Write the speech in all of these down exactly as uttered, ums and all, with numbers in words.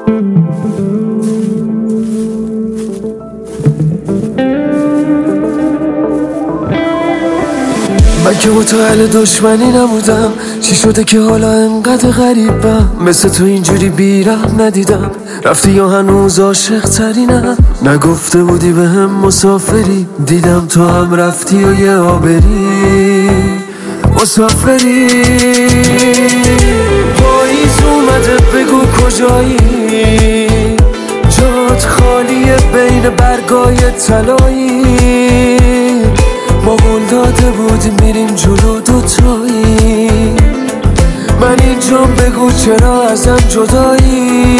من که با تو اهل دشمنی نبودم، چی شده که حالا انقدر غریبم؟ مثل تو اینجوری بیرحم ندیدم، رفتی یا هنوز عاشق ترینم؟ نگفته بودی به هم مسافری، دیدم تو هم رفتی و یه آبری مسافری. پاییز اومده بگو کجایی، جات خالیه بین برگای طلایی. ما قول داده بودیم میریم جلو دوتایی، من اینجام بگو چرا ازم جدایی.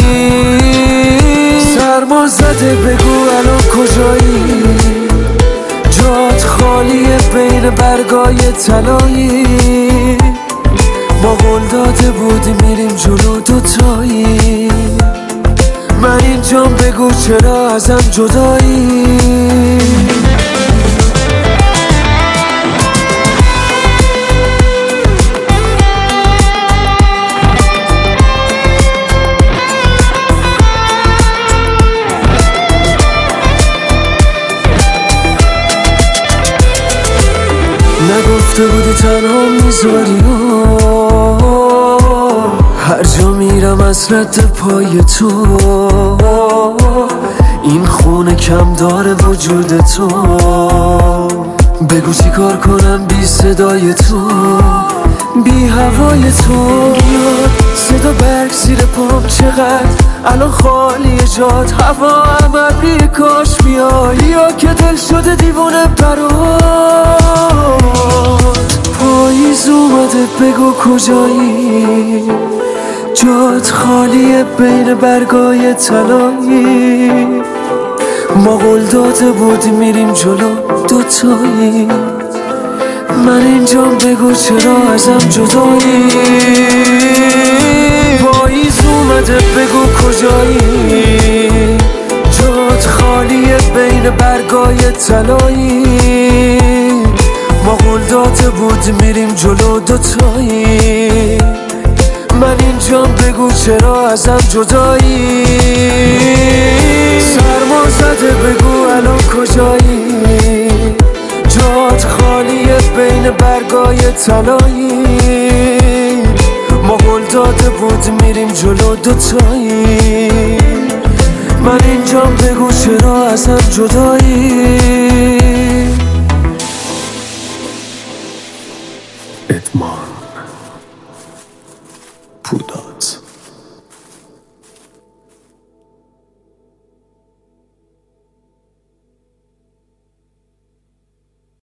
سرما زده بگو الان کجایی، جات خالیه بین برگای طلایی. ما قول داده بودیم میریم جلو دوتایی، من اینجام بگو چرا ازم جدایی. نگفته بودی تنها میذاری، هر جا میرم از رد پای تو. این خونه کم داره وجود تو، بگو چی کار کنم بی صدای تو، بی هوای تو. صدا برگ زیر پام چقدر الان خالی جات، هوا هم ابری کاش بیای، یا که دل شده دیوونه برات. پاییز اومده بگو کجایی، جات خالیه بین برگای طلایی. ما قول داده بودیم میریم جلو دوتایی، من اینجام بگو چرا ازم جدایی. پاییز اومده بگو کجایی، جات خالیه بین برگای طلایی. ما قول داده بودیم میریم جلو دوتایی، من اینجام بگو چرا ازم جدایی. سرما زده بگو الان کجایی، جات خالیه بین برگای طلایی. ما قول داده بودیم میریم جلو دوتایی، من اینجام بگو چرا ازم جدایی.